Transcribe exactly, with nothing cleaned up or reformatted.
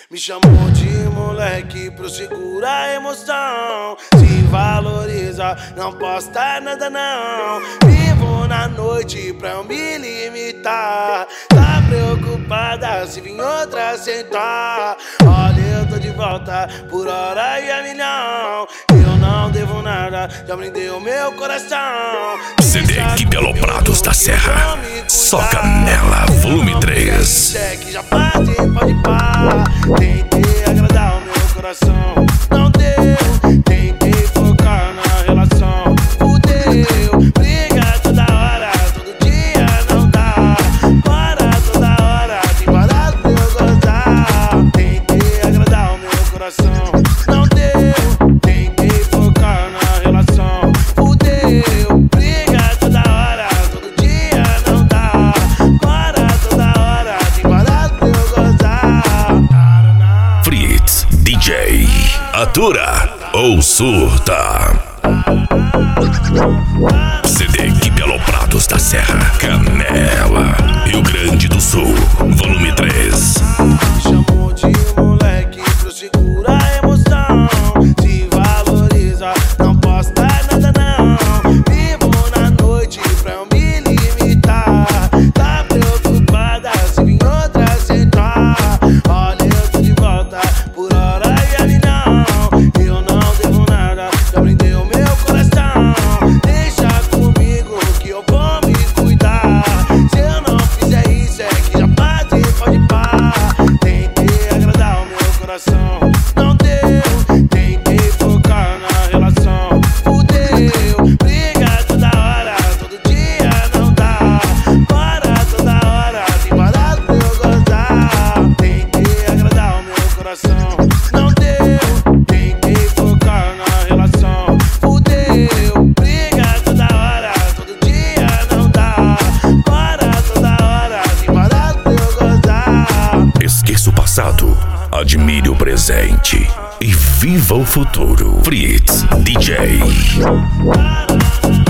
Me chamou de moleque pro segurar a emoção. Se valoriza, não posta nada não. Vivo na noite pra eu me limitar. Tá preocupada se vir outra sentar. Olha, eu tô de volta por hora e a milhão. Eu não devo nada, já brindei o meu coração. C D Equipe Aloprados da Serra, só Canela, volume três. Que já pode, pode parar. Tentei agradar o meu coração, não deu. Tentei focar na relação, fudeu. Briga toda hora, todo dia não dá. Para toda hora, tem parado pra eu gozar. Tentei agradar o meu coração, não deu. Tentei focar na relação, fudeu. Briga toda hora, todo dia não dá. Para toda hora, tem parado pra eu gozar. Fritz, D J, atura ou surta. C D Equipe Aloprados da Serra, Canela, Rio Grande do Sul, volume três. Me chamou de moleque pro segurar a emoção. Se valoriza, não posta nada não. Vivo na noite pra eu me limitar. Tá preocupada se vir outra sentar. Olha, eu tô de volta por hora e a milhão. Eu não devo nada, já brindei o meu coração. Deixa comigo que eu vou me cuidar. Se eu não fizer isso é que já bate, pode parar. Tentei agradar o meu coração, não deu. Tentei focar na relação, fudeu. Briga toda hora, todo dia não dá. Para toda hora, tem parado pra eu gozar. Tentei agradar o meu coração, não deu. Tentei focar na relação, fudeu. Briga toda hora, todo dia não dá. Para toda hora, tem parado pra eu gozar. Esqueça o passado, admire o presente e viva o futuro. Fritz, D J.